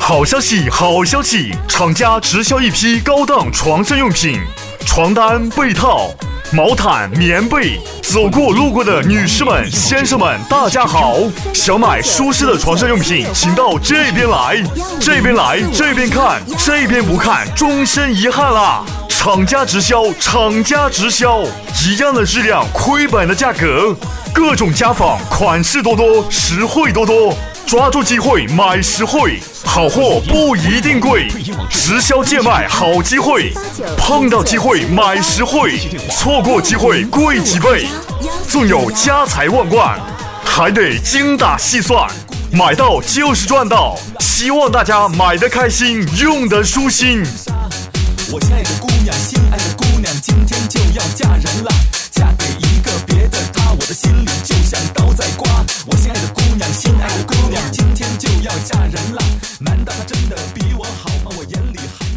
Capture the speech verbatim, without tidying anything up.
好消息，好消息！厂家直销一批高档床上用品，床单、被套、毛毯、棉被。走过路过的女士们、先生们，大家好！想买舒适的床上用品，请到这边来，这边来，这边看，这边不看，终身遗憾啦！厂家直销，厂家直销，一样的质量，亏本的价格，各种家纺，款式多多，实惠多多。抓住机会买实惠，好货不一定贵，直销贱卖好机会，碰到机会买实惠，错过机会贵几倍，纵有家财万贯，还得精打细算，买到就是赚到，希望大家买得开心，用得舒心。 我亲爱的姑娘，心爱的姑娘，今天就要嫁人了，嫁给一个别的他，我的心里就像刀在刮。我亲爱的姑娘，心爱的姑娘，今天就要嫁人了，难道她真的比我好吗？我眼里还